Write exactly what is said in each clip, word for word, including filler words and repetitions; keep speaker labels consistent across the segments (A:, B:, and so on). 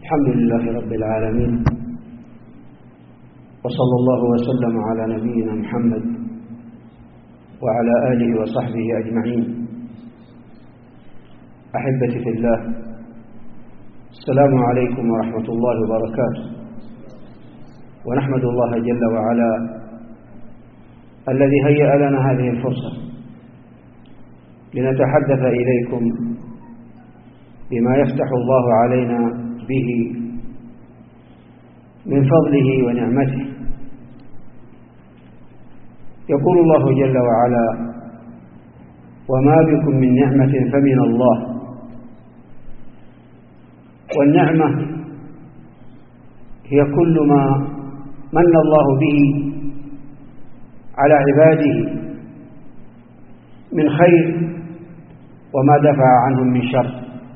A: الحمد لله رب العالمين، وصلى الله وسلم على نبينا محمد وعلى آله وصحبه أجمعين. أحبتي في الله، السلام عليكم ورحمة الله وبركاته. ونحمد الله جل وعلا الذي هيأ لنا هذه الفرصة لنتحدث إليكم بما يفتح الله علينا به من فضله ونعمته. يقول الله جل وعلا: وما بكم من نعمة فمن الله. والنعمة هي كل ما من الله به على عباده من خير وما دفع عنهم من شر.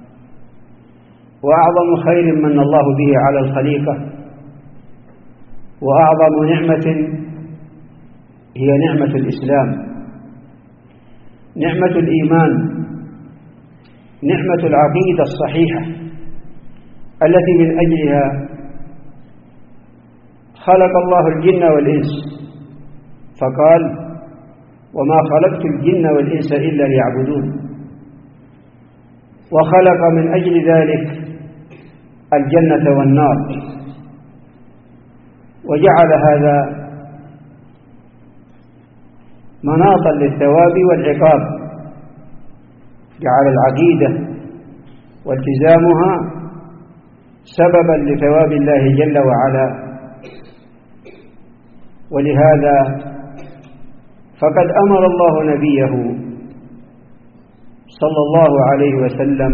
A: وأعظم خير من الله به على الخليقة وأعظم نعمة هي نعمة الإسلام، نعمة الإيمان، نعمة العقيدة الصحيحة التي من أجلها خلق الله الجن والإنس، فقال: وما خلقت الجن والإنس إلا ليعبدون. وخلق من أجل ذلك الجنة والنار، وجعل هذا مناطا للثواب والعقاب. جعل العقيدة والتزامها سببا لثواب الله جل وعلا. ولهذا فقد أمر الله نبيه صلى الله عليه وسلم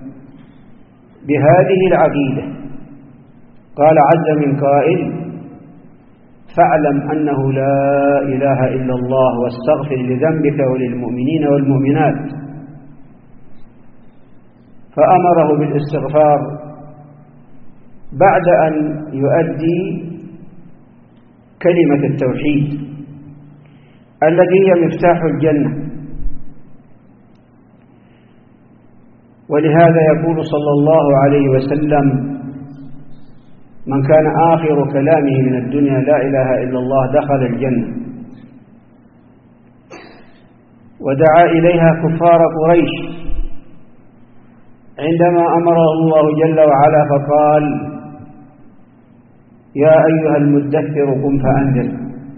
A: بهذه العقيدة. قال عز من قائل: فاعلم أنه لا إله إلا الله واستغفر لذنبك وللمؤمنين والمؤمنات. فأمره بالاستغفار بعد أن يؤدي كلمة التوحيد التي هي مفتاح الجنة. ولهذا يقول صلى الله عليه وسلم: من كان آخر كلامه من الدنيا لا إله إلا الله دخل الجنة. ودعا إليها كفار قريش عندما أمره الله جل وعلا فقال: يا أيها المدثر قم فأنذر.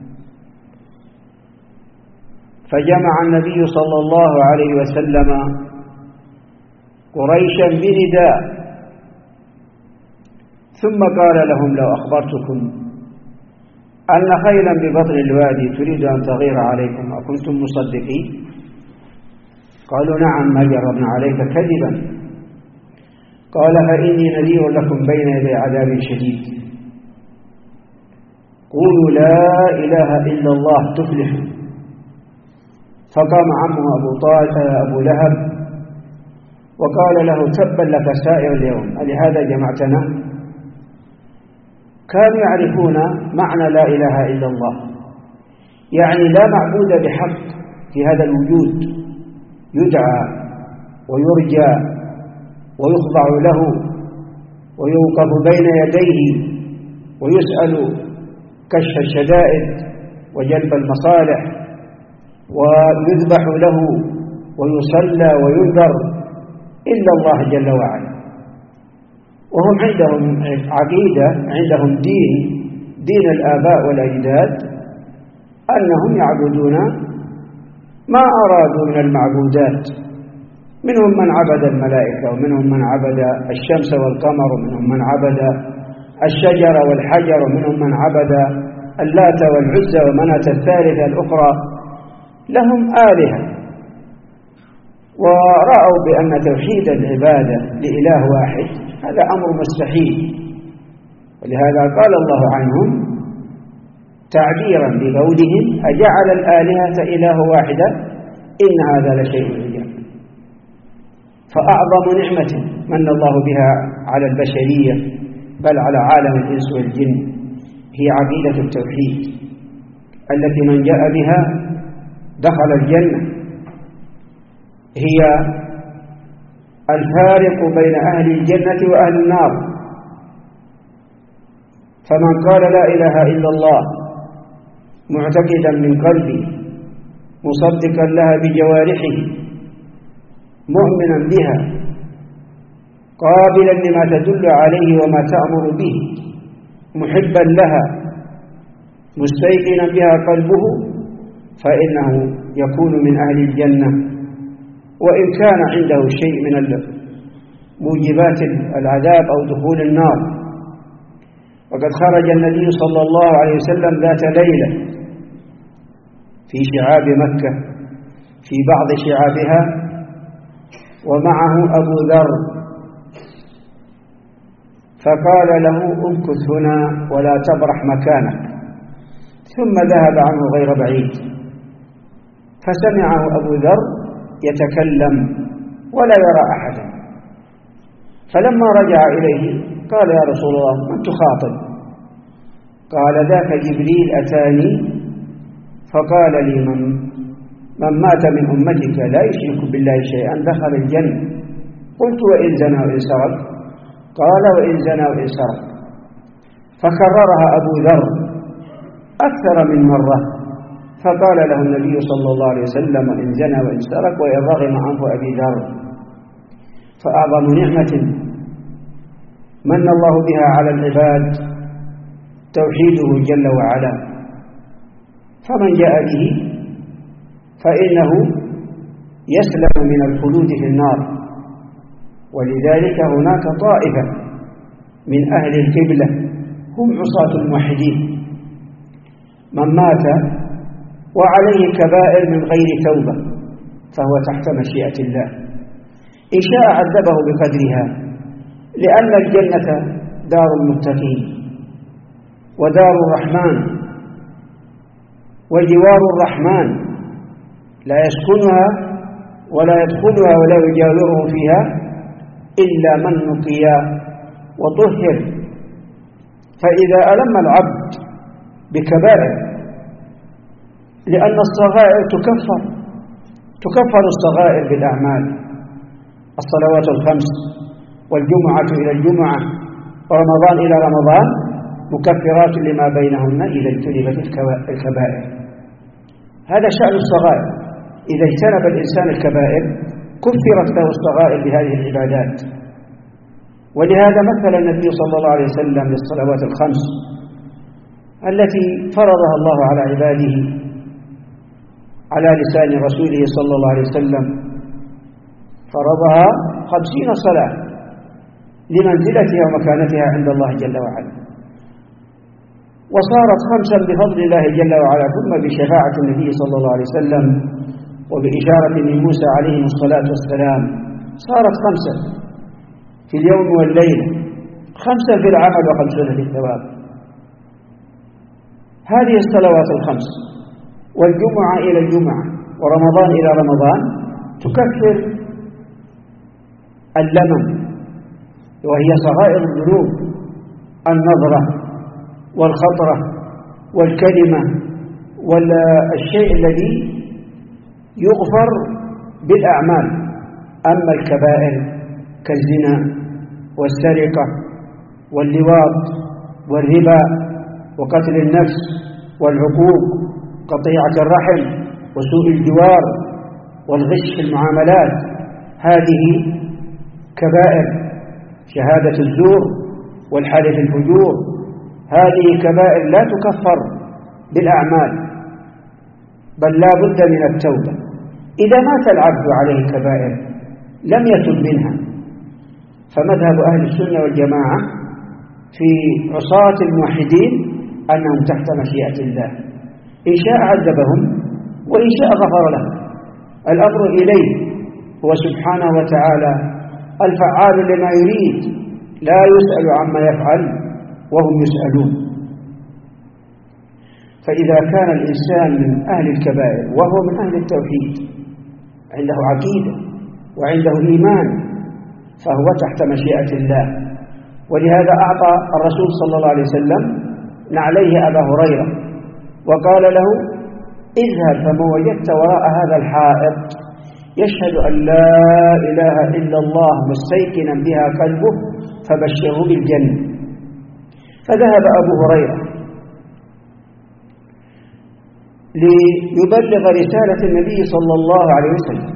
A: فجمع النبي صلى الله عليه وسلم قريشا بنداء، ثم قال لهم: لو أخبرتكم أن خيلا ببطن الوادي تريد أن تغير عليكم أكنتم مصدقين؟ قالوا: نعم، ما جربنا عليك كذبا. قال: فإني نذير لكم بين يدي عذاب شديد. قولوا لا إله إلا الله تفلحوا. فقام عمه أبو طالب أبو لهب وقال له: تبا لك سائر اليوم، ألهذا جمعتنا؟ كانوا يعرفون معنى لا إله إلا الله، يعني لا معبود بحق في هذا الوجود، يدعى ويرجى ويخضع له ويوقف بين يديه ويسأل كشف الشدائد وجلب المصالح، ويذبح له ويصلى وينذر إلا الله جل وعلا. وهم عندهم عقيدة، عندهم دين، دين الآباء والأجداد، أنهم يعبدون ما أرادوا من المعبودات. منهم من عبد الملائكة، ومنهم من عبد الشمس والقمر، ومنهم من عبد الشجر والحجر، ومنهم من عبد اللات والعزى ومناة الثالثة الأخرى. لهم آلهة، ورأوا بأن توحيد العبادة لإله واحد هذا أمر مستحيل. ولهذا قال الله عنهم تعبيرا بقولهم: أجعل الآلهة إله واحدة إن هذا لشيء عجاب. فأعظم نعمة من الله بها على البشرية بل على عالم الإنس والجن هي عقيدة التوحيد التي من جاء بها دخل الجنة. هي الفارق بين أهل الجنة وأهل النار، فمن قال لا إله إلا الله معتقدا من قلبه مصدقا لها بجوارحه مؤمنا بها قابلا لما تدل عليه وما تأمر به محبا لها مستيقنا بها قلبه فإنه يكون من أهل الجنة، وإن كان عنده شيء من موجبات العذاب أو دخول النار. وقد خرج النبي صلى الله عليه وسلم ذات ليلة في شعاب مكة في بعض شعابها ومعه أبو ذر، فقال له امكث هنا ولا تبرح مكانك، ثم ذهب عنه غير بعيد فسمعه أبو ذر يتكلم ولا يرى أحدا، فلما رجع إليه قال يا رسول الله من تخاطب؟ قال ذاك جبريل أتاني فقال لي من, من مات من أمتك لا يشرك بالله شيئا دخل الجنة. قلت وإن زنى وإن سرق؟ قال وإن زنى وإن سرق. فكررها أبو ذر أكثر من مرة، فقال له النبي صلى الله عليه وسلم وإن زنى وإن سرق وإن رغم عنه أبي ذر. فأعظم نعمة من الله بها على العباد توحيده جل وعلا، فمن جاء به فإنه يسلم من الخلود في النار. ولذلك هناك طائفة من أهل القبلة هم عصاة الموحدين، من مات وعليه كبائر من غير توبة فهو تحت مشيئة الله، إن شاء عذبه بقدرها، لأن الجنة دار المتقين ودار الرحمن وجوار الرحمن لا يسكنها ولا يدخلها ولا يجاوره فيها إلا من نقي وطهر. فإذا ألم العبد بكبائر، لأن الصغائر تكفر تكفر الصغائر بالأعمال، الصلوات الخمس والجمعة إلى الجمعة ورمضان إلى رمضان مكفرات لما بينهن إذا اجتنبت الكبائر. هذا شأن الصغائر، إذا اجتنب الإنسان الكبائر كفرت له الصغائر بهذه العبادات. ولهذا مثل النبي صلى الله عليه وسلم للصلوات الخمس التي فرضها الله على عباده على لسان رسوله صلى الله عليه وسلم، فرضها خمسين صلاة لمنزلتها ومكانتها عند الله جل وعلا، وصارت خمسا بفضل الله جل وعلا ثم بشفاعة النبي صلى الله عليه وسلم وبإشارة من موسى عليه الصلاة والسلام صارت خمسا في اليوم والليلة، خمسا في العمل وخمسون في الثواب. هذه الصلوات الخمس والجمعة إلى الجمعة ورمضان إلى رمضان تكفر اللمم، وهي صغائر الذنوب، النظرة والخطرة والكلمة والشيء الذي يغفر بالأعمال. أما الكبائر كالزنا والسرقة واللواط والربا وقتل النفس والعقوق قطيعة الرحم وسوء الجوار والغش في المعاملات، هذه كبائر، شهادة الزور والحلف الفجور، هذه كبائر لا تكفر بالأعمال بل لا بد من التوبة. إذا مات العبد عليه كبائر لم يتب منها، فمذهب أهل السنة والجماعة في عصاة الموحدين أنهم تحت مشيئة الله، إن شاء عذبهم وإن شاء غفر لهم، الأمر إليه هو سبحانه وتعالى الفعال لما يريد، لا يسأل عما يفعل وهم يسألون. فإذا كان الإنسان من أهل الكبائر وهو من أهل التوحيد عنده عقيدة وعنده إيمان فهو تحت مشيئة الله. ولهذا أعطى الرسول صلى الله عليه وسلم نعليه أبا هريرة وقال له اذهب فما وجدت وراء هذا الحائط يشهد أن لا إله إلا الله مستيقنا بها قلبه فبشره بالجنة. فذهب أبو هريرة ليبلغ رسالة النبي صلى الله عليه وسلم،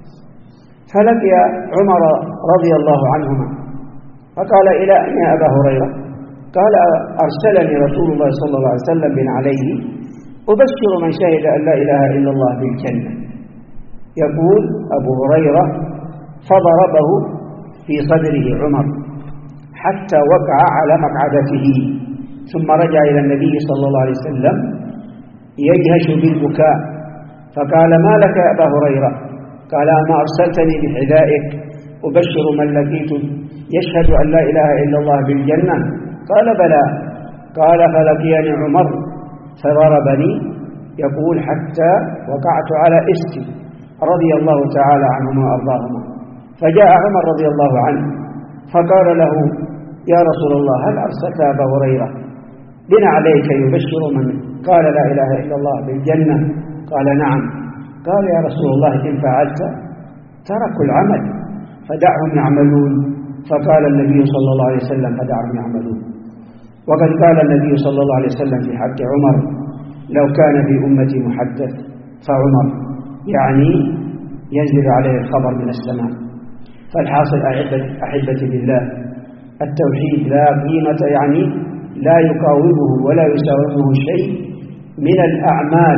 A: فلقي عمر رضي الله عنهما فقال: إلى أين يا أبا هريرة؟ قال: أرسلني رسول الله صلى الله عليه وسلم من عليه أبشر من شهد أن لا إله إلا الله بالجنة. يقول أبو هريرة: فضربه في صدره عمر حتى وقع على مقعدته، ثم رجع إلى النبي صلى الله عليه وسلم يجهش بالبكاء، فقال: ما لك يا أبا هريرة؟ قال: أما أرسلتني بحذائك أبشر من لقيت يشهد أن لا إله إلا الله بالجنة؟ قال: بلى. قال: فلقيني عمر فضربني، يقول: حتى وقعت على إستي رضي الله تعالى عنهما وأرضاهما. فجاء عمر رضي الله عنه فقال له: يا رسول الله، هل أرسلت أبا هريرة بنا عليك يبشر من قال لا إله إلا الله بالجنة؟ قال: نعم. قال: يا رسول الله، إن فعلت تركوا العمل فدعهم يعملون. فقال النبي صلى الله عليه وسلم: فدعهم يعملون. وقد قال النبي صلى الله عليه وسلم في حق عمر: لو كان في أمتي محدث فعمر، يعني ينزل عليه الخبر من السماء. فالحاصل أحبتي بالله، التوحيد لا قيمة، يعني لا يقاومه ولا يساومه شيء من الأعمال،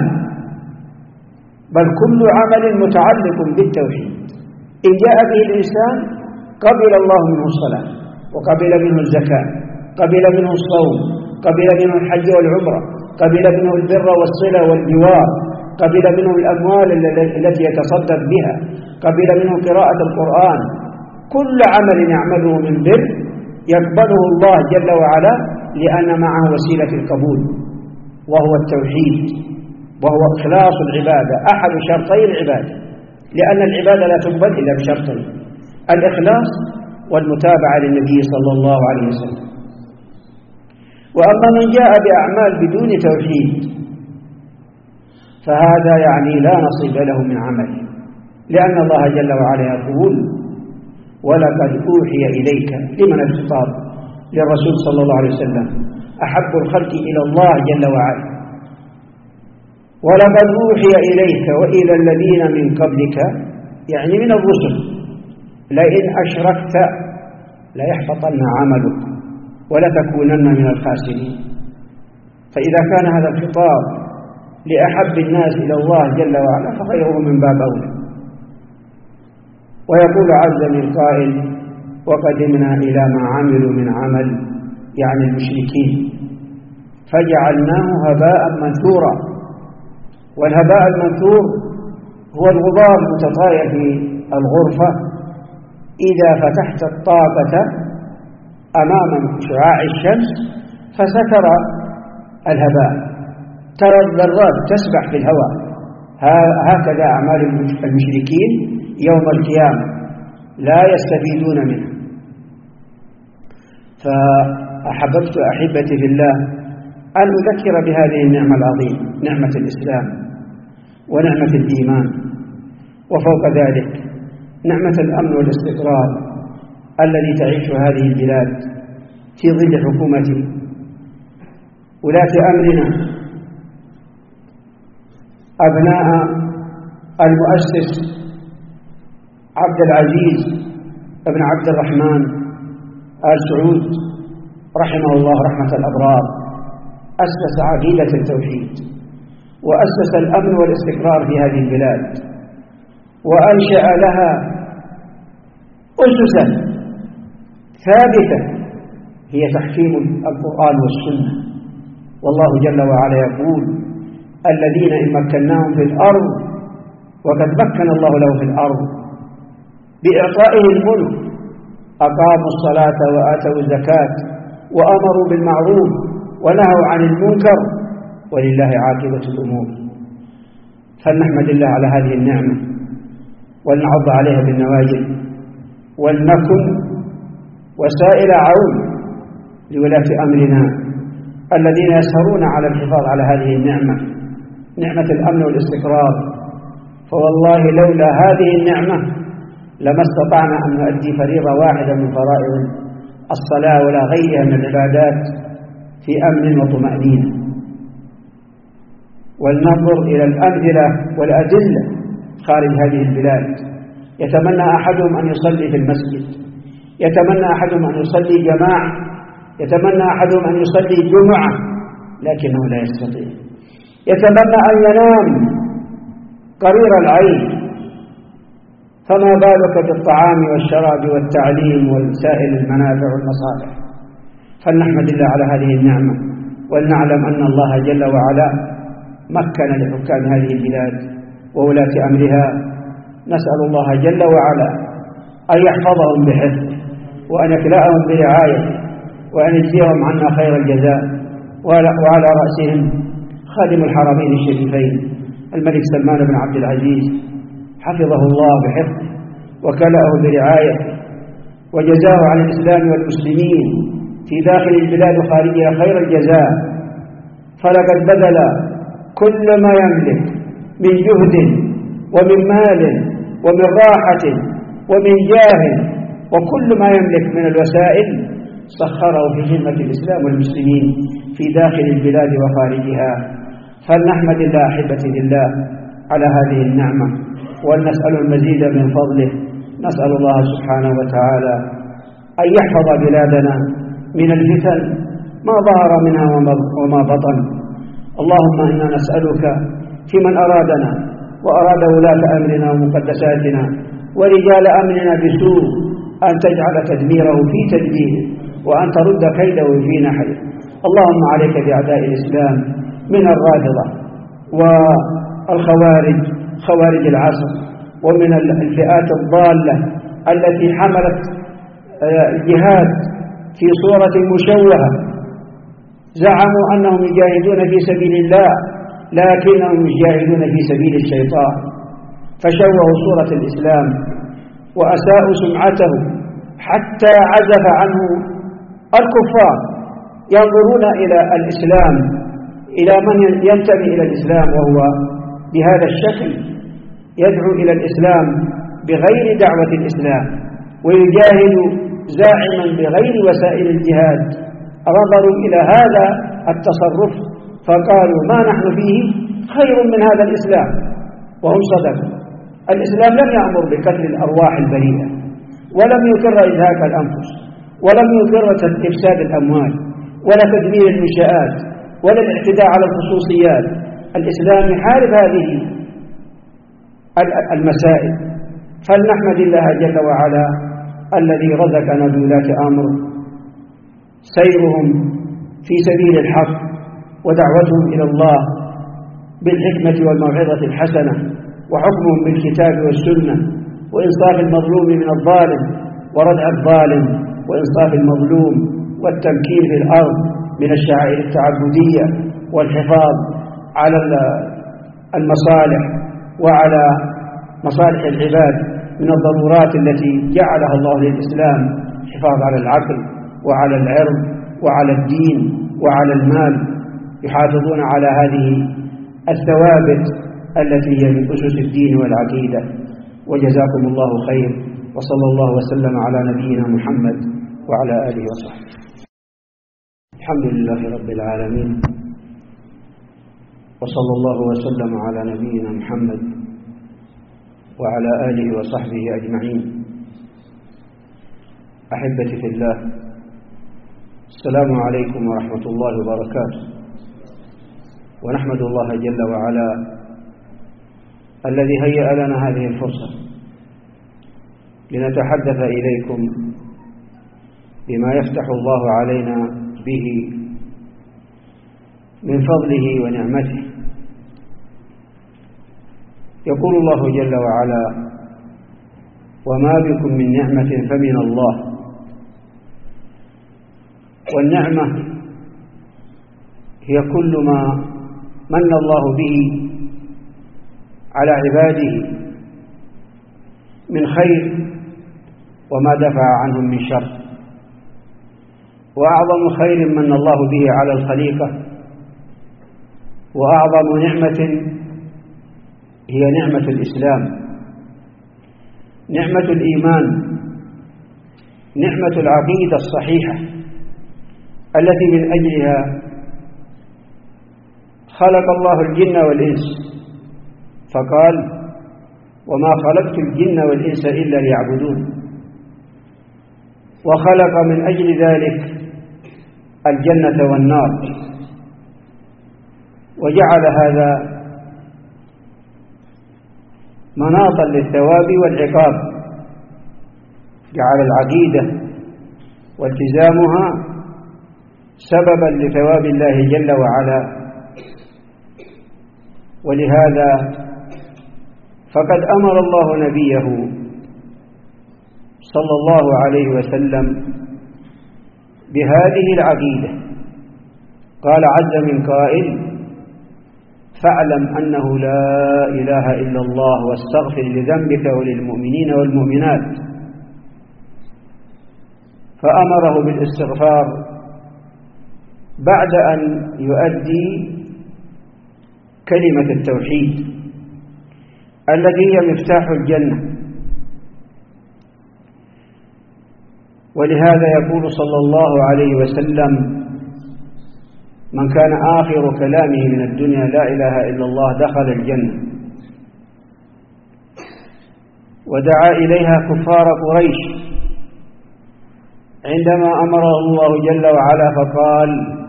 A: بل كل عمل متعلق بالتوحيد. إن جاء به الإنسان قبل الله منه الصلاة، وقبل منه الزكاة، قبل منه الصوم، قبل منه الحج والعمرة، قبل منه البر والصلة والجوار، قبل منه الأموال التي يتصدق بها، قبل منه قراءة القرآن. كل عمل يعمله من بر يقبله الله جل وعلا، لأن معه وسيلة القبول وهو التوحيد، وهو إخلاص العبادة، أحد شرطي العبادة، لأن العبادة لا تقبل إلا بشرطين: الإخلاص والمتابعة للنبي صلى الله عليه وسلم. وأما من جاء بأعمال بدون توحيد فهذا يعني لا نصيب له من عمله، لأن الله جل وعلا يقول: ولقد أوحي إليك. لمن الخطاب؟ للرسول صلى الله عليه وسلم، أحب الخلق إلى الله جل وعلا. ولقد أوحي إليك وإلى الذين من قبلك، يعني من الرسل، لئن أشركت ليحبطن عملك ولتكونن من الخاسرين. فإذا كان هذا الخطاب لأحب الناس إلى الله جل وعلا فغيره من باب أولى. ويقول عز من قائل: وقدمنا إلى ما عملوا من عمل، يعني المشركين، فجعلناه هباء منثورا. والهباء المنثور هو الغبار المتطاير في الغرفة إذا فتحت الطاقة أمام شعاع الشمس فسترى الهباء، ترى الذرات تسبح في الهواء. هكذا أعمال المشركين يوم القيامة، لا يستفيدون منها. فأحببت أحبتي في الله أن أذكر بهذه النعمة العظيمة، نعمة الإسلام ونعمة الإيمان، وفوق ذلك نعمة الأمن والاستقرار الذي تعيش هذه البلاد في ظل حكومة ولاة أمرنا، أبناء المؤسس عبد العزيز ابن عبد الرحمن آل سعود رحمه الله رحمة الأبرار. أسس عقيدة التوحيد، وأسس الأمن والاستقرار في هذه البلاد، وأنشأ لها أسسا ثابتة هي تحكيم القرآن والسنة. والله جل وعلا يقول: الذين إن مكناهم في الأرض، وقد مكن الله له في الأرض بإعطائه الملك، أقاموا الصلاة وآتوا الزكاة وأمروا بالمعروف ونهوا عن المنكر، ولله عاقبة الأمور. فلنحمد الله على هذه النعمة ولنعض عليها بالنواجذ، ولنكن وسائل عون لولاة أمرنا الذين يسهرون على الحفاظ على هذه النعمة، نعمة الأمن والاستقرار. فوالله لولا هذه النعمة لما استطعنا أن نؤدي فريضة واحدة من فرائض الصلاة ولا غيرها من العبادات في أمن وطمأنينة. ولننظر إلى الأمثلة والأدلة خارج هذه البلاد. يتمنى أحدهم أن يصلي في المسجد، يتمنى أحدهم أن يصلي جماعة، يتمنى أحدهم أن يصلي جمعة، لكنه لا يستطيع. يتمنى أن ينام قرير العين، فما بالك بالطعام والشراب والتعليم وسائر المنافع والمصالح. فلنحمد الله على هذه النعمة، ولنعلم أن الله جل وعلا مكن لحكام هذه البلاد وولاة أمرها. نسأل الله جل وعلا أن يحفظهم بحفظه، وأن يكلأهم برعايته، وأن يجزيهم عنا خير الجزاء. وعلى رأسهم خادم الحرمين الشريفين الملك سلمان بن عبد العزيز، حفظه الله بحفظه وكلأه برعايته، وجزاه عن الإسلام والمسلمين في داخل البلاد وخارجها خير الجزاء. فلقد بذل كل ما يملك من جهد ومن مال ومن راحة ومن جاه، وكل ما يملك من الوسائل سخره في خدمة الإسلام والمسلمين في داخل البلاد وخارجها. فلنحمد الله أحبتي لله على هذه النعمة، ولنسأل المزيد من فضله. نسأل الله سبحانه وتعالى أن يحفظ بلادنا من الفتن ما ظهر منها وما بطن. اللهم إنا نسألك في من أرادنا وأراد ولاة أمرنا ومقدساتنا ورجال أمرنا بسوء أن تجعل تدميره في تدبيره، وأن ترد كيده في نحره. اللهم عليك بأعداء الإسلام من الرافضة والخوارج خوارج العصر، ومن الفئات الضالة التي حملت الجهاد في صورة مشوهة. زعموا أنهم يجاهدون في سبيل الله، لكنهم يجاهدون في سبيل الشيطان، فشوهوا صورة الإسلام وأساءوا سمعته حتى عزف عنه الكفار. ينظرون إلى الإسلام، إلى من ينتمي إلى الإسلام وهو بهذا الشكل يدعو إلى الإسلام بغير دعوة الإسلام، ويجاهد زاعما بغير وسائل الجهاد. نظروا إلى هذا التصرف فقالوا ما نحن فيه خير من هذا الإسلام، وهم صدقوا. الإسلام لم يأمر بقتل الأرواح البريئة، ولم يقر إزهاق الأنفس، ولم يقر إفساد الأموال، ولا تدمير المنشآت، ولا الاعتداء على الخصوصيات. الإسلام يحارب هذه المسائل. فلنحمد الله جل وعلا الذي رزقنا بولاة أمر سيرهم في سبيل الحق ودعوتهم إلى الله بالحكمة والموعظة الحسنة، وحكمهم بالكتاب والسنة، وإنصاف المظلوم من الظالم، وردع الظالم، وإنصاف المظلوم، والتمكين في الأرض من الشعائر التعبدية، والحفاظ على المصالح وعلى مصالح العباد من الضرورات التي جعلها الله للإسلام: الحفاظ على العقل وعلى العرض وعلى الدين وعلى المال. يحافظون على هذه الثوابت التي هي من أسس الدين والعقيدة. وجزاكم الله خير، وصلى الله وسلم على نبينا محمد وعلى آله وصحبه. الحمد لله رب العالمين، وصلى الله وسلم على نبينا محمد وعلى آله وصحبه أجمعين. أحبتي في الله، السلام عليكم ورحمة الله وبركاته. ونحمد الله جل وعلا الذي هيأ لنا هذه الفرصة لنتحدث إليكم بما يفتح الله علينا به من فضله ونعمته. يقول الله جل وعلا: وما بكم من نعمة فمن الله. والنعمة هي كل ما من الله به على عباده من خير، وما دفع عنهم من شر. وأعظم خير من الله به على الخليقة، وأعظم نعمة هي نعمة الإسلام، نعمة الإيمان، نعمة العقيدة الصحيحة التي من أجلها خلق الله الجن والإنس، فقال: وما خلقت الجن والإنس إلا ليعبدون. وخلق من أجل ذلك الجنة والنار، وجعل هذا مناطا للثواب والعقاب، جعل العقيدة والتزامها سببا لثواب الله جل وعلا. ولهذا فقد أمر الله نبيه صلى الله عليه وسلم بهذه العقيدة، قال عز من قائل: فاعلم أنه لا إله إلا الله واستغفر لذنبك وللمؤمنين والمؤمنات. فأمره بالاستغفار بعد أن يؤدي كلمة التوحيد التي هي مفتاح الجنة. ولهذا يقول صلى الله عليه وسلم: من كان آخر كلامه من الدنيا لا إله إلا الله دخل الجنة. ودعا إليها كفار قريش عندما أمره الله جل وعلا فقال: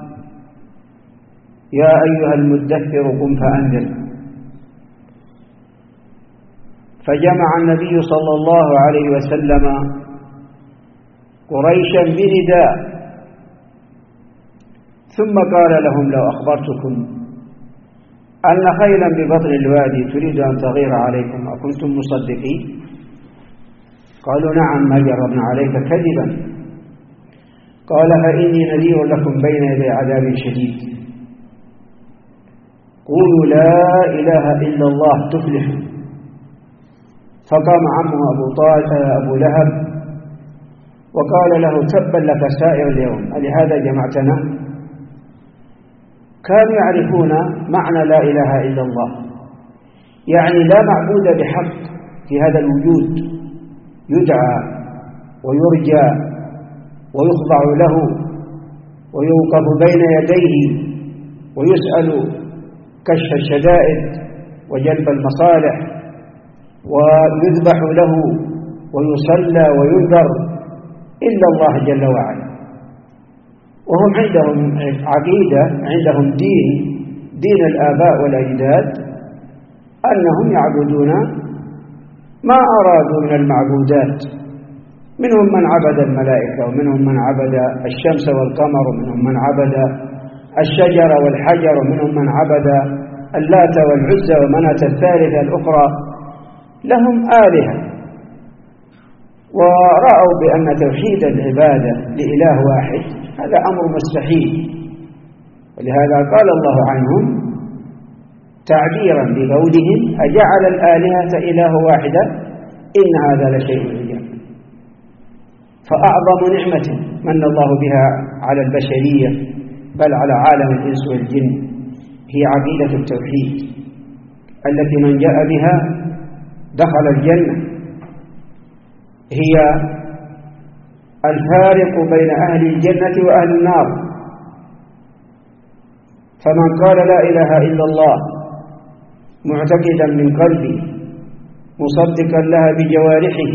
A: يا أيها المدثر قم فأنذر. فجمع النبي صلى الله عليه وسلم قريشا بنداء، ثم قال لهم: لو أخبرتكم أن خيلا ببطن الوادي تريد أن تغير عليكم أكنتم مصدقين؟ قالوا: نعم، ما جربنا عليك كذبا. قال: فإني نذير لكم بين يدي عذاب شديد، قولوا لا إله إلا الله تفلحوا. فقام عمه أبو طالب أبو لهب وقال له: تبا لك سائر اليوم، ألهذا جمعتنا؟ كانوا يعرفون معنى لا إله إلا الله، يعني لا معبود بحق في هذا الوجود، يدعى ويرجى ويخضع له ويوقف بين يديه ويسأل كشف الشدائد وجلب المصالح، ويذبح له ويصلى وينذر إلا الله جل وعلا. وهم عندهم عقيدة، عندهم دين دين الآباء والأجداد، أنهم يعبدون ما أرادوا من المعبودات. منهم من عبد الملائكة، ومنهم من عبد الشمس والقمر، ومنهم من عبد الشجر والحجر، ومنهم من عبد اللات والعزى ومناة الثالثة الأخرى. لهم آلهة، ورأوا بأن توحيد العبادة لإله واحد هذا أمر مستحيل. ولهذا قال الله عنهم تعبيرا بقولهم: أجعل الآلهة إله واحدة إن هذا لشيء عجاب. فأعظم نعمة من الله بها على البشرية بل على عالم الإنس والجن هي عقيدة التوحيد التي من جاء بها دخل الجنة. هي الفارق بين أهل الجنة وأهل النار. فمن قال لا إله إلا الله معتقدا من قلبه مصدقا لها بجوارحه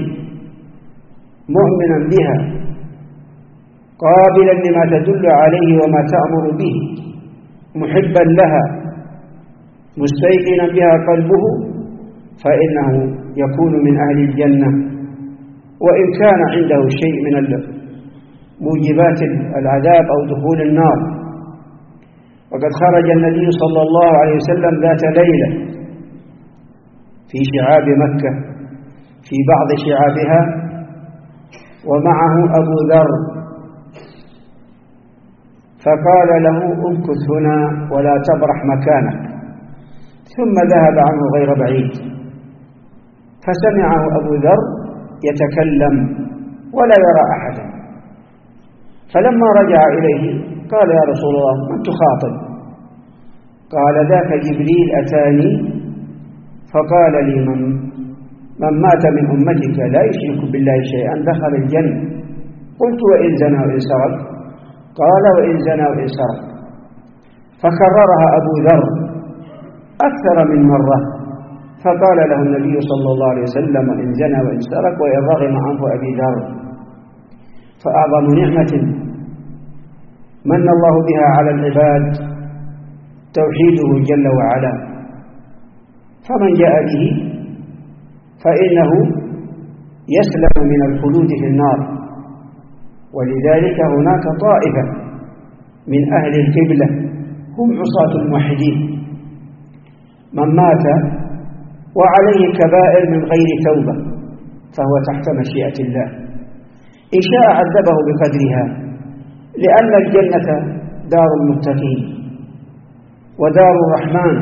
A: مؤمنا بها قابلا لما تدل عليه وما تأمر به محبا لها مستيقنا بها قلبه، فإنه يكون من أهل الجنة، وإن كان عنده شيء من موجبات العذاب أو دخول النار. وقد خرج النبي صلى الله عليه وسلم ذات ليلة في شعاب مكة في بعض شعابها ومعه أبو ذر، فقال له: امكث هنا ولا تبرح مكانك، ثم ذهب عنه غير بعيد، فسمعه أبو ذر يتكلم ولا يرى أحدا. فلما رجع إليه قال: يا رسول الله، من تخاطب؟ قال: ذاك جبريل أتاني فقال لي: من, من مات من أمتك لا يشرك بالله شيئا دخل الجنة. قلت: وإن زنى وإن سرق؟ قال وإن زنى وإن سرق، فكررها أبو ذر أكثر من مرة، فقال له النبي صلى الله عليه وسلم إن زنى وإن سرق وإن رغم عنه أبي ذر. فأعظم نعمة من الله بها على العباد توحيده جل وعلا، فمن جاء به فإنه يسلم من الخلود في النار. ولذلك هناك طائفة من أهل القبلة هم عصاة الموحدين، من مات وعليه كبائر من غير توبة فهو تحت مشيئة الله، إن شاء عذبه بقدرها، لأن الجنة دار المتقين ودار الرحمن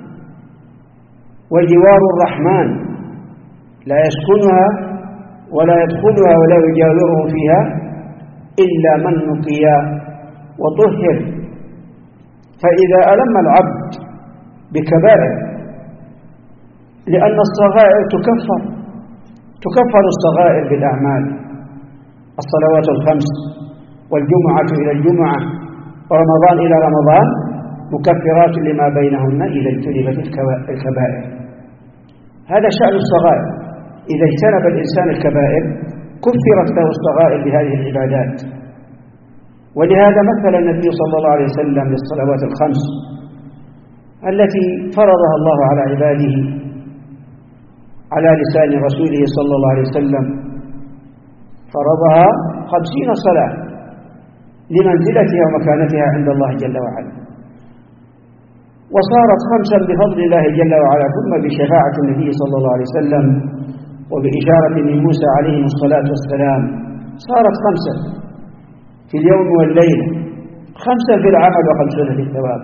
A: وجوار الرحمن، لا يسكنها ولا يدخلها ولا يجاوره فيها إلا من نقي وطهر. فإذا ألم العبد بكبائر، لأن الصغائر تكفر تكفر الصغائر بالأعمال، الصلوات الخمس والجمعة إلى الجمعة ورمضان إلى رمضان مكفرات لما بينهن إذا اجتنبت الكبائر. هذا شأن الصغائر، إذا اجتنب الإنسان الكبائر كفرت له الصغائر بهذه العبادات. ولهذا مثل النبي صلى الله عليه وسلم للصلوات الخمس التي فرضها الله على عباده على لسان رسوله صلى الله عليه وسلم، فرضها خمسين صلاة لمنزلتها ومكانتها عند الله جل وعلا، وصارت خمسا بفضل الله جل وعلا، ثم بشفاعة النبي صلى الله عليه وسلم وبإشارة من موسى عليه الصلاة والسلام صارت خمسا في اليوم والليلة، خمسة في العمل وخمسون في الثواب.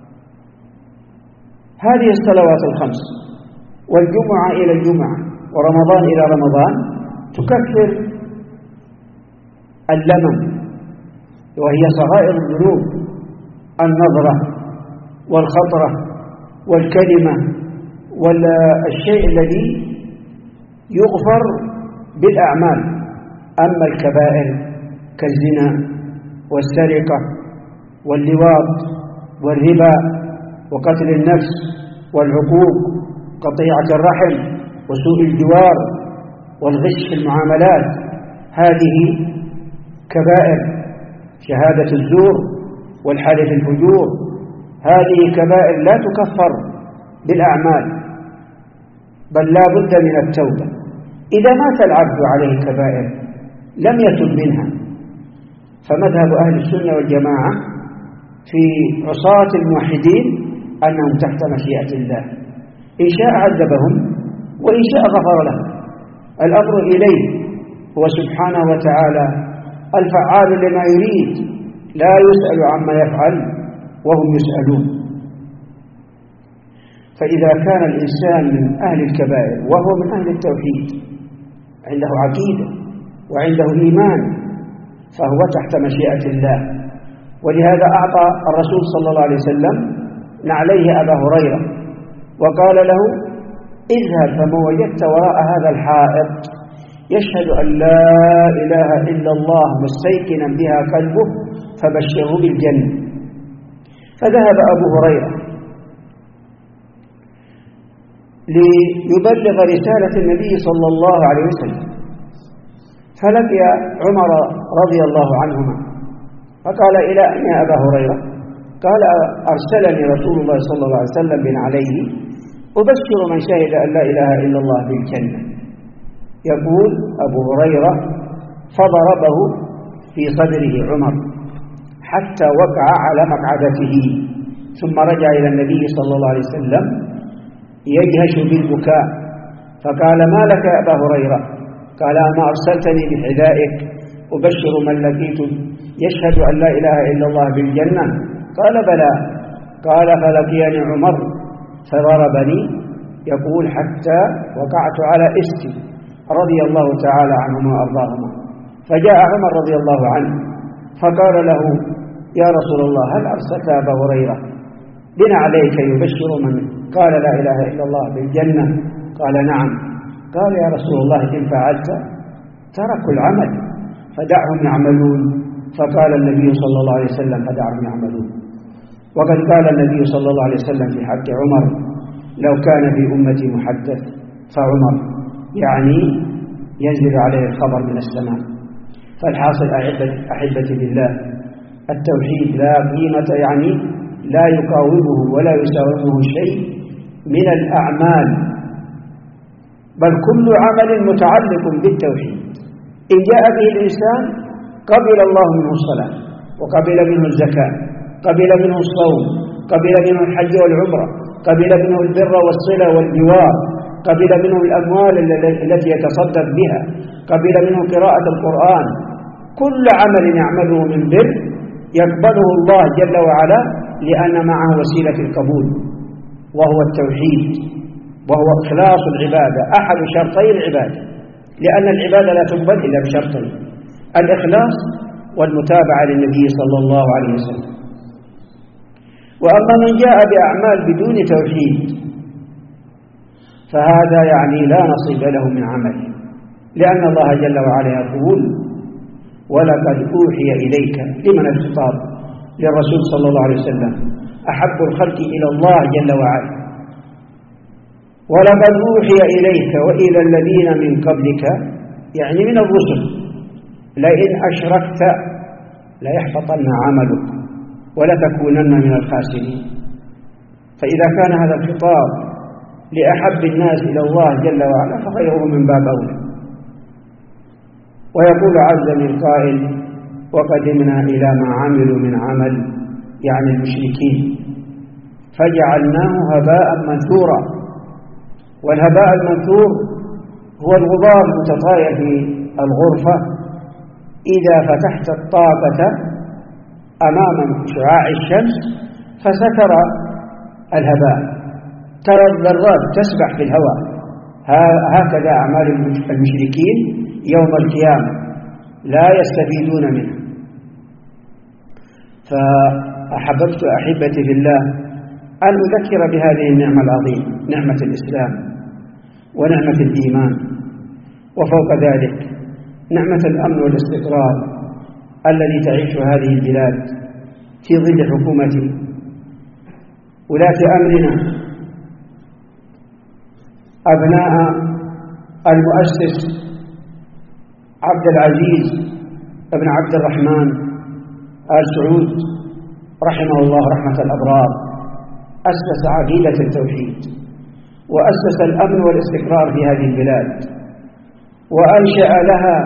A: هذه الصلوات الخمس والجمعة إلى الجمعة ورمضان إلى رمضان تكفر اللمم، وهي صغائر الذنوب، النظرة والخطرة والكلمة والشيء الذي يغفر بالأعمال. أما الكبائر كالزنا والسرقة واللواط والربا وقتل النفس والعقوق، قطيعة الرحم وسوء الجوار والغش في المعاملات، هذه كبائر، شهادة الزور والحلف الفجور، هذه كبائر لا تكفر بالأعمال بل لا بد من التوبة. إذا مات العبد عليه كبائر لم يتب منها، فمذهب أهل السنة والجماعة في عصاة الموحدين أنهم تحت مشيئة الله، إن شاء عذبهم وإن شاء غفر لهم، الأمر إليه، هو سبحانه وتعالى الفعال لما يريد، لا يسأل عما يفعل وهم يسألون. فإذا كان الإنسان من أهل الكبائر وهو من أهل التوحيد، عنده عقيدة وعنده إيمان، فهو تحت مشيئة الله. ولهذا أعطى الرسول صلى الله عليه وسلم نعليه أبا هريرة وقال له اذهب فما وجدت وراء هذا الحائط يشهد أن لا إله إلا الله مستيقنا بها قلبه فبشره بالجنة. فذهب أبو هريرة ليبلغ رسالة النبي صلى الله عليه وسلم، فلقي عمر رضي الله عنهما فقال إلى أين يا أبا هريرة؟ قال أرسلني رسول الله صلى الله عليه وسلم بن عليه أبشر من شهد أن لا إله إلا الله بالجنة. يقول أبو هريرة فضربه في صدره عمر حتى وقع على مقعدته، ثم رجع إلى النبي صلى الله عليه وسلم يجهش بالبكاء، فقال ما لك يا أبا هريرة؟ قال ما أرسلتني بحذائك أبشر من لقيت يشهد أن لا إله إلا الله بالجنة؟ قال بلى. قال فلقيني عمر فضربني، يقول حتى وقعت على إستي رضي الله تعالى عنهما وأرضاهما. فجاء عمر رضي الله عنه فقال له يا رسول الله هل أرسلت أبا هريرة بنا عليك يبشر من قال لا إله إلا الله بالجنة؟ قال نعم. قال يا رسول الله إن فعلت تركوا العمل فدعهم يعملون فقال النبي صلى الله عليه وسلم فدعهم يعملون. وقد قال النبي صلى الله عليه وسلم في حق عمر لو كان في أمتي محدث فعمر، يعني ينزل عليه الخبر من السماء. فالحاصل أحبتي بالله التوحيد لا قيمة، يعني لا يقاومه ولا يساومه شيء من الأعمال، بل كل عمل متعلق بالتوحيد. إن جاء به الإنسان قبل الله منه الصلاة، وقبل منه الزكاة، قبل منه الصوم، قبل منه الحج والعمرة، قبل منه البر والصلة والجوار، قبل منه الأموال التي يتصدق بها، قبل منه قراءة القرآن. كل عمل يعمله من بر يقبله الله جل وعلا، لأن معه وسيلة القبول وهو التوحيد، وهو إخلاص العبادة، أحد شرطي العبادة، لأن العبادة لا تقبل إلا بشرطين: الإخلاص والمتابعة للنبي صلى الله عليه وسلم. وأما من جاء بأعمال بدون توحيد فهذا يعني لا نصيب له من عمله، لأن الله جل وعلا يقول: ولقد أوحي إليك. لمن الخطاب؟ للرسول صلى الله عليه وسلم، أحب الخلق إلى الله جل وعلا. ولقد أوحي إليك وإلى الذين من قبلك، يعني من الرسل، لئن أشركت ليحبطن عملك ولتكونن من الخاسرين. فإذا كان هذا الخطاب لأحب الناس إلى الله جل وعلا فغيره من باب أولى. ويقول عز من قائل: وقدمنا إلى ما عملوا من عمل، يعني المشركين، فجعلناه هباء منثورا. والهباء المنثور هو الغبار المتطاير في الغرفة إذا فتحت الطاقة أمام شعاع الشمس فستر الهباء، ترى الذرات تسبح في الهواء. هكذا أعمال المشركين يوم القيامة، لا يستفيدون منه. فأحببت أحبتي في الله أن أذكر بهذه النعمة العظيمة، نعمة الإسلام ونعمة الإيمان، وفوق ذلك نعمة الأمن والاستقرار الذي تعيش هذه البلاد في ظل حكومة ولاة أمرنا أبناء المؤسس عبد العزيز ابن عبد الرحمن آل سعود رحمه الله رحمة الأبرار. أسس عقيدة التوحيد، وأسس الأمن والاستقرار في هذه البلاد، وأنشأ لها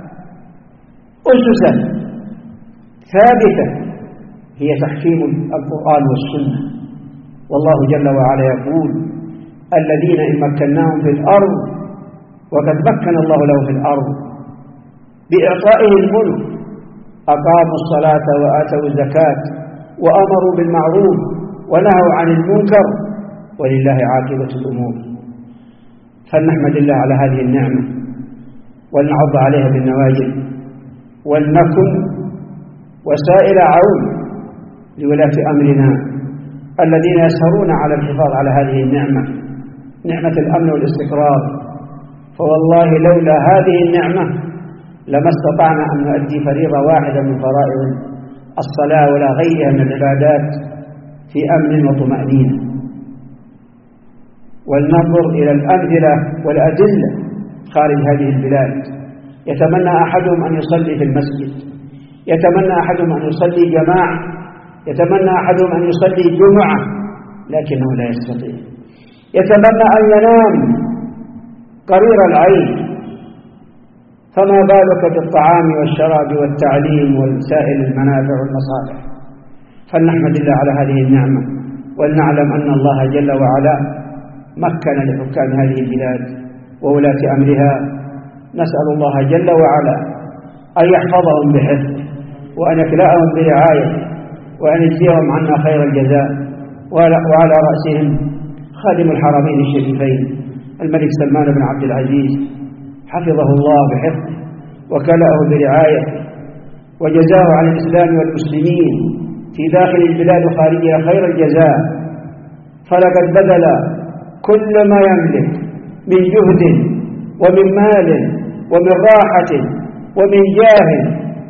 A: أسسا ثابتة هي تحكيم القرآن والسنة. والله جل وعلا يقول: الذين إن مكناهم في الأرض، وقد مكن الله له في الأرض بإعطائه الملك، أقاموا الصلاة وآتوا الزكاة وأمروا بالمعروف ونهوا عن المنكر ولله عاقبة الأمور. فلنحمد الله على هذه النعمة ولنعض عليها بالنواجذ، ولنكن وسائل عون لولاة أمرنا الذين يسهرون على الحفاظ على هذه النعمة، نعمة الأمن والاستقرار. فوالله لولا هذه النعمة لما استطعنا أن نؤدي فريضة واحدة من فرائض الصلاة ولا غيرها من العبادات في أمن وطمأنينة. ولننظر إلى الأمثلة والأدلة خارج هذه البلاد. يتمنى أحدهم أن يصلي في المسجد، يتمنى أحدهم أن يصلي جماعة، يتمنى أحدهم أن يصلي جمعة، لكنه لا يستطيع. يتمنى أن ينام قرير العين، فما بالك بالطعام والشراب والتعليم وسائر المنافع والمصالح. فلنحمد الله على هذه النعمة، ولنعلم أن الله جل وعلا مكن لحكام هذه البلاد وولاة أمرها. نسأل الله جل وعلا أن يحفظهم بحفظه، وأن يكلأهم برعايته، وأن يجزيهم عنا خير الجزاء. وعلى رأسهم خادم الحرمين الشريفين الملك سلمان بن عبد العزيز، حفظه الله بحفظه وكلأه برعايته، وجزاه عن الإسلام والمسلمين في داخل البلاد وخارجها خير الجزاء. فلقد بذل كل ما يملك من جهد ومن مال ومن راحة ومن جاه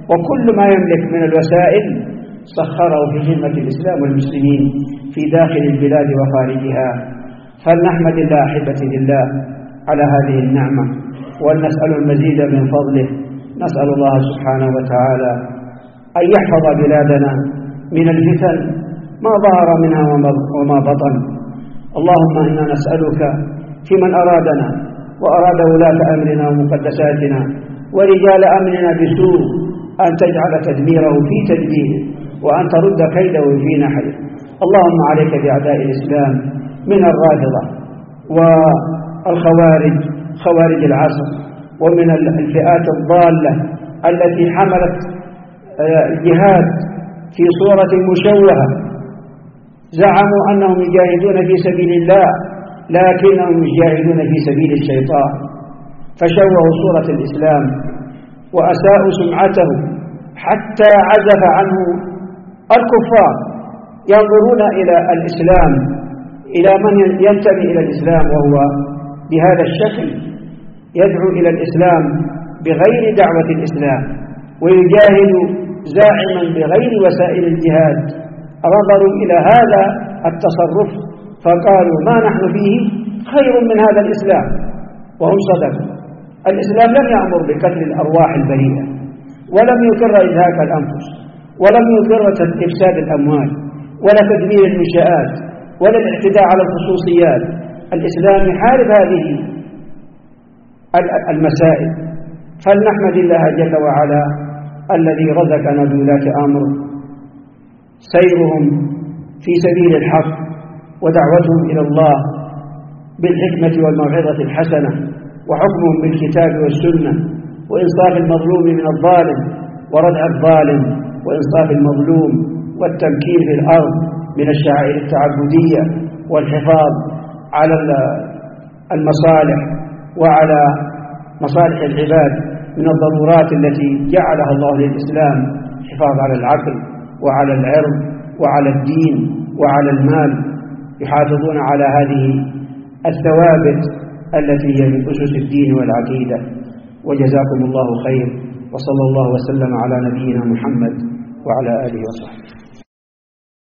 A: وكل ما يملك من الوسائل سخره في خدمة الإسلام والمسلمين في داخل البلاد وخارجها. فلنحمد الله أحبتي لله على هذه النعمة، ونسأل المزيد من فضله. نسأل الله سبحانه وتعالى أن يحفظ بلادنا من الفتن ما ظهر منها وما بطن. اللهم إنا نسألك في من أرادنا وأراد ولاة أمرنا ومقدساتنا ورجال أمرنا بسوء أن تجعل تدميره في تدبيره، وأن ترد كيده في نحره. اللهم عليك بأعداء الإسلام من الرافضة والخوارج خوارج العصر، ومن الفئات الضالة التي حملت الجهاد في صورة مشوهة. زعموا أنهم يجاهدون في سبيل الله لكنهم يجاهدون في سبيل الشيطان، فشوهوا صورة الإسلام وأساءوا سمعته حتى عزف عنه الكفار ينظرون إلى الإسلام، إلى من ينتمي إلى الإسلام وهو بهذا الشكل يدعو إلى الإسلام بغير دعوة الإسلام ويجاهد زاعما بغير وسائل الجهاد. نظروا إلى هذا التصرف فقالوا ما نحن فيه خير من هذا الإسلام، وهم صدقوا. الإسلام لم يأمر بقتل الأرواح البريئة، ولم يقر إزهاق الأنفس، ولم يقر إفساد الأموال، ولا تدمير المنشآت، ولا الاعتداء على الخصوصيات. الإسلام يحارب هذه المسائل. فلنحمد الله جل وعلا الذي رزقنا بولاة أمر سيرهم في سبيل الحق ودعوتهم إلى الله بالحكمة والموعظة الحسنة، وحكمهم بالكتاب والسنة، وإنصاف المظلوم من الظالم وردع الظالم، وإنصاف المظلوم والتمكين في الأرض من الشعائر التعبدية، والحفاظ على المصالح وعلى مصالح العباد من الضرورات التي جعلها الله للإسلام: الحفاظ على العقل وعلى العرض وعلى الدين وعلى المال. يحافظون على هذه الثوابت التي هي من أسس الدين والعقيدة. وجزاكم الله خير، وصلى الله وسلم على نبينا محمد وعلى آله وصحبه.